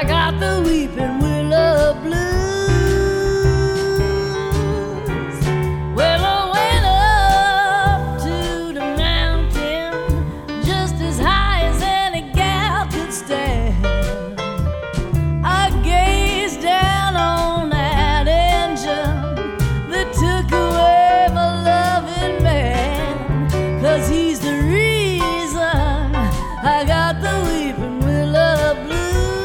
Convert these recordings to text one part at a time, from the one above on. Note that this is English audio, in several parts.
I got the weeping willow blues. Well, I went up to the mountain just as high as any gal could stand. I gazed down on that engine that took away my loving man, 'cause he's the reason I got the weeping willow blues.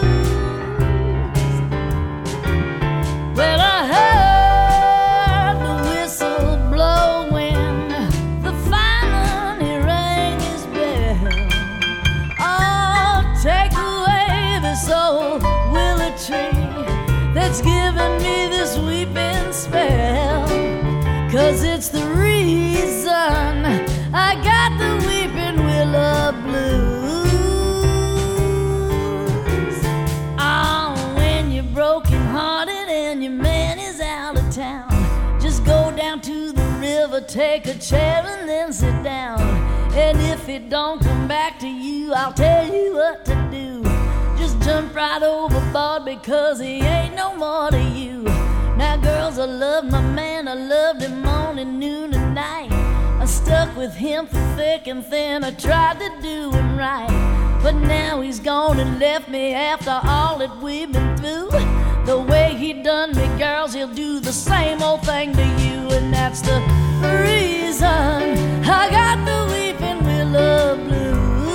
Well, I heard the whistle blow when the fireman he rang his bell. Oh, take away this old willow tree that's given me this weeping spell, 'cause it's the reason I got the weeping willow blues. Oh, when you're broken hearted and your man is out of town, just go down to the river, take a chair and then sit down. And if it don't come back to you, I'll tell you what to do. Just jump right overboard, because he ain't no more to you. Now girls, I love my man, I loved him morning, noon and night. I stuck with him through thick and thin, I tried to do him right. But now he's gone and left me after all that we've been through. The way he done me, girls, he'll do the same old thing to you. And that's the reason I got the weeping willow blues.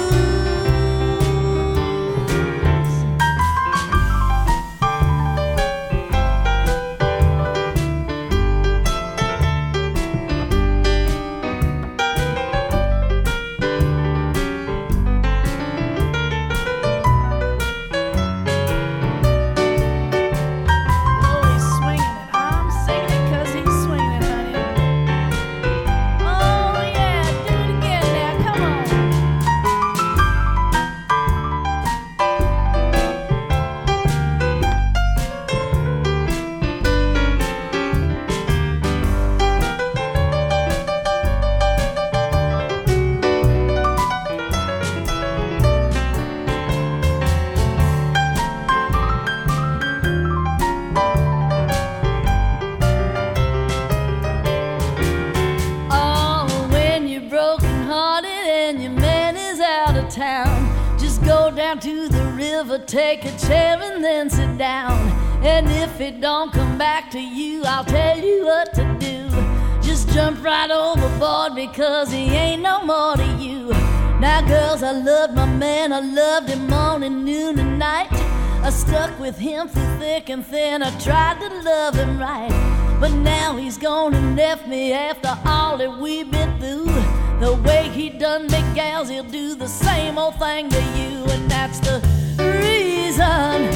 Just go down to the river, take a chair and then sit down. And if it don't come back to you, I'll tell you what to do. Just jump right overboard, because he ain't no more to you. Now girls, I loved my man, I loved him morning, noon and night. I stuck with him through thick and thin, I tried to love him right. But now he's gone and left me after all that we've been through. The way he done me, gals, he'll do the same old thing to you. And that's the reason